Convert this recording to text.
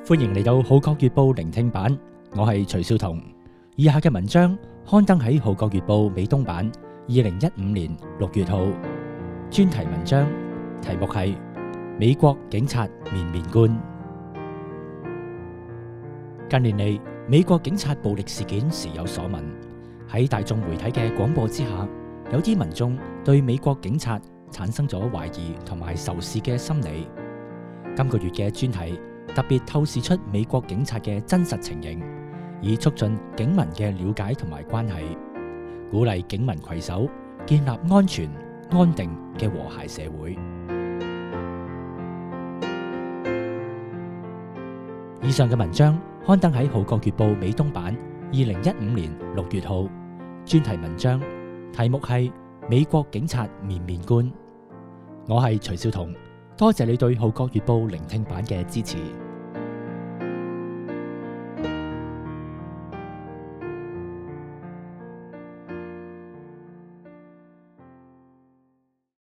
歡迎嚟到《號角月報》聆聽版，我係徐少彤。以下嘅文章刊登喺《號角月報》美東版2015年6月號，專題文章題目係美國警察面面觀。近年嚟，美國警察暴力事件時有所聞，喺大眾媒體嘅廣播之下，有啲民眾對美國警察產生咗懷疑同埋仇視嘅心理。今個月嘅專題特別透視出美國警察嘅真實情形，以促進警民嘅了解同埋關係，鼓勵警民攜手建立安全安定嘅和諧社會。以上嘅文章刊登喺《號角月報》美東版2015年6月號，專題文章題目係美國警察面面觀。我係徐少彤，多謝你對《號角月報》聆聽版嘅支持。